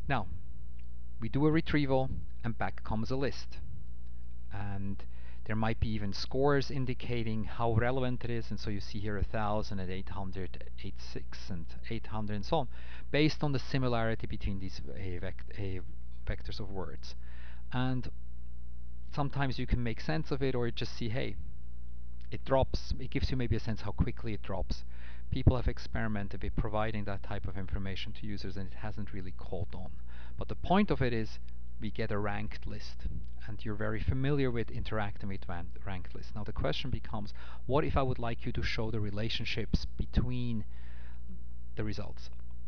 Now, we do a retrieval and back comes a list. And there might be even scores indicating how relevant it is. And so you see here 1,000 and 800, 86 and 800 and so on, based on the similarity between these vectors of words. And sometimes you can make sense of it, or you just see, hey, it drops. It gives you maybe a sense how quickly it drops. People have experimented with providing that type of information to users, and it hasn't really caught on. But the point of it is we get a ranked list, and you're very familiar with interacting with ranked lists. Now the question becomes, what if I would like you to show the relationships between the results?